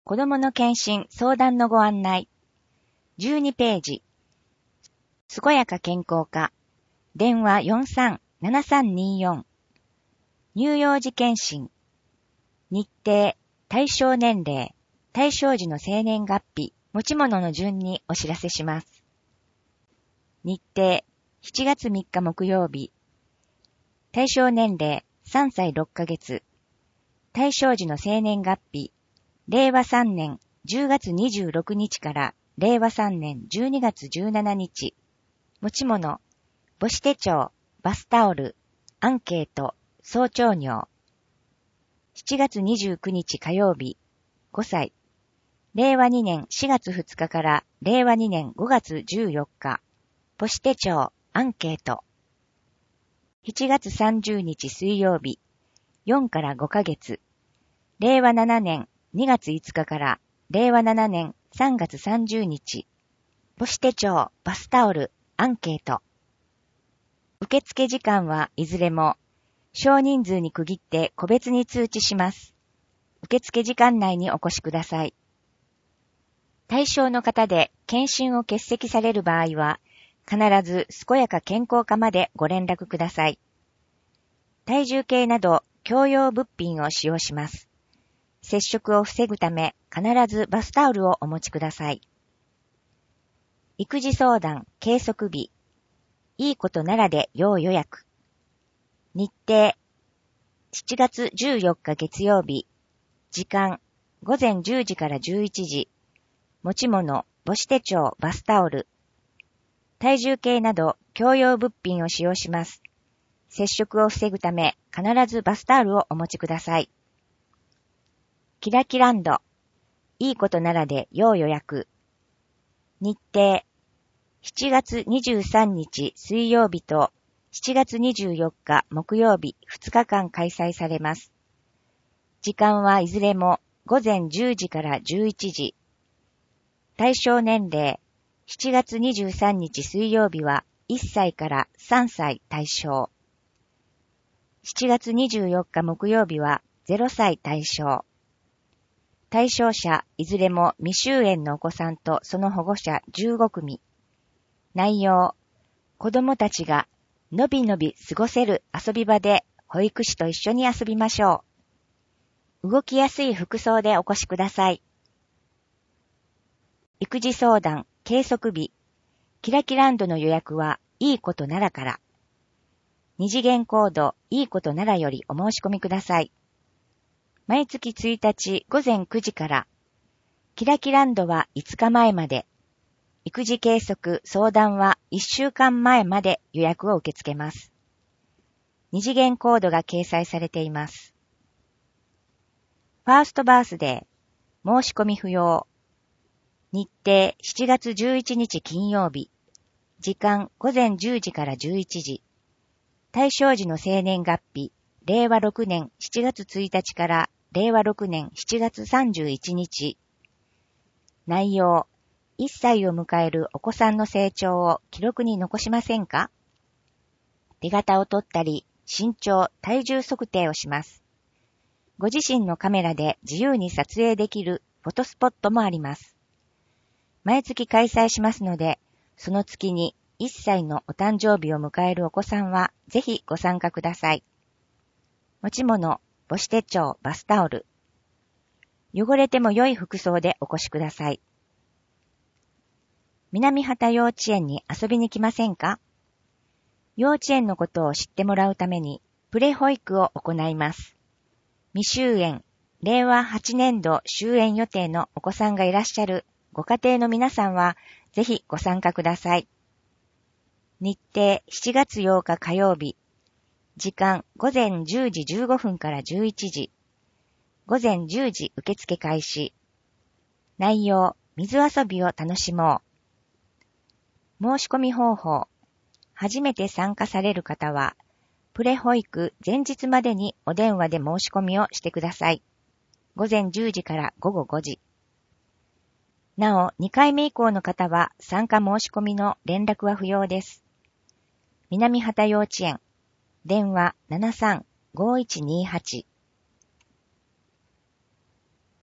子どもの検診相談のご案内。12ページ。健やか健康課。電話43-7324。乳幼児検診。日程、対象年齢、対象時の生年月日、持ち物の順にお知らせします。日程、7月3日木曜日。対象年齢、3歳6ヶ月。対象時の生年月日、令和3年10月26日から令和3年12月17日。持ち物、母子手帳、バスタオル、アンケート、早朝尿。7月29日火曜日、5歳。令和2年4月2日から令和2年5月14日。母子手帳、アンケート。7月30日水曜日、4から5ヶ月。令和7年2月5日から令和7年3月30日。母子手帳、バスタオル、アンケート。受付時間はいずれも少人数に区切って個別に通知します。受付時間内にお越しください。対象の方で検診を欠席される場合は、必ず健やか健康課までご連絡ください。体重計など共用物品を使用します。接触を防ぐため必ずバスタオルをお持ちください。育児相談、計測日。いいことならで要予約。日程、7月14日月曜日。時間、午前10時から11時。持ち物、母子手帳、バスタオル。体重計など共用物品を使用します。接触を防ぐため必ずバスタオルをお持ちください。キラキランド。いいことならで要予約。日程、7月23日水曜日と7月24日木曜日2日間開催されます。時間はいずれも午前10時から11時。対象年齢、7月23日水曜日は1歳から3歳対象。7月24日木曜日は0歳対象。対象者いずれも未就園のお子さんとその保護者15組。内容、子どもたちがのびのび過ごせる遊び場で保育士と一緒に遊びましょう。動きやすい服装でお越しください。育児相談、計測日。キラキランドの予約はいいことならから。二次元コードいいことならよりお申し込みください。毎月1日午前9時から。キラキランドは5日前まで。育児計測相談は1週間前まで予約を受け付けます。二次元コードが掲載されています。ファーストバースデー、申し込み不要。日程7月11日金曜日。時間午前10時から11時。対象時の生年月日、令和6年7月1日から令和6年7月31日。内容、1歳を迎えるお子さんの成長を記録に残しませんか？手形を取ったり、身長、体重測定をします。ご自身のカメラで自由に撮影できるフォトスポットもあります。毎月開催しますので、その月に1歳のお誕生日を迎えるお子さんはぜひご参加ください。持ち物、母子手帳、バスタオル。汚れても良い服装でお越しください。南畑幼稚園に遊びに来ませんか？幼稚園のことを知ってもらうためにプレ保育を行います。未就園、令和8年度就園予定のお子さんがいらっしゃるご家庭の皆さんはぜひご参加ください。日程7月8日火曜日。時間午前10時15分から11時。午前10時受付開始。内容、水遊びを楽しもう。申し込み方法。初めて参加される方は、プレ保育前日までにお電話で申し込みをしてください。午前10時から午後5時。なお、2回目以降の方は参加申し込みの連絡は不要です。南畑幼稚園。電話73-5128